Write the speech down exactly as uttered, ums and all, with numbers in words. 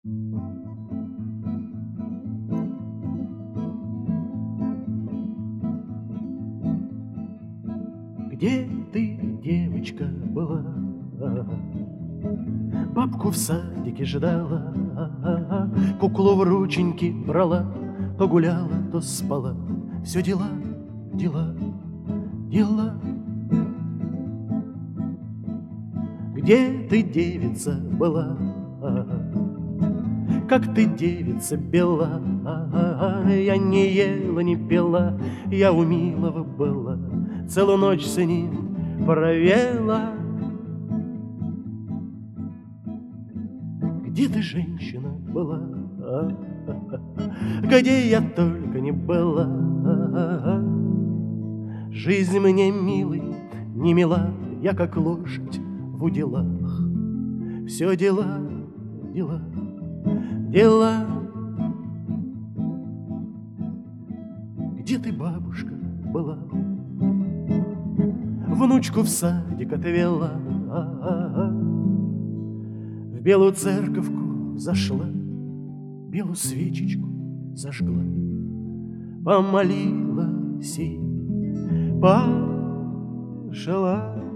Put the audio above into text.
Где ты, девочка, была? Бабку в садике ждала, куклу в рученьки брала, то гуляла, то спала. Все дела, дела, дела. Где ты, девица, была? Как ты, девица, бела? Я не ела, не пила, я у милого была, целую ночь с ним провела. Где ты, женщина, была? Где я только не была. Жизнь мне, милый, не мила, я как лошадь в уделах. Все дела, дела, дела. Где ты, бабушка, была? Внучку в садик отвела, в белую церковку зашла, белую свечечку зажгла, помолилась и пошла.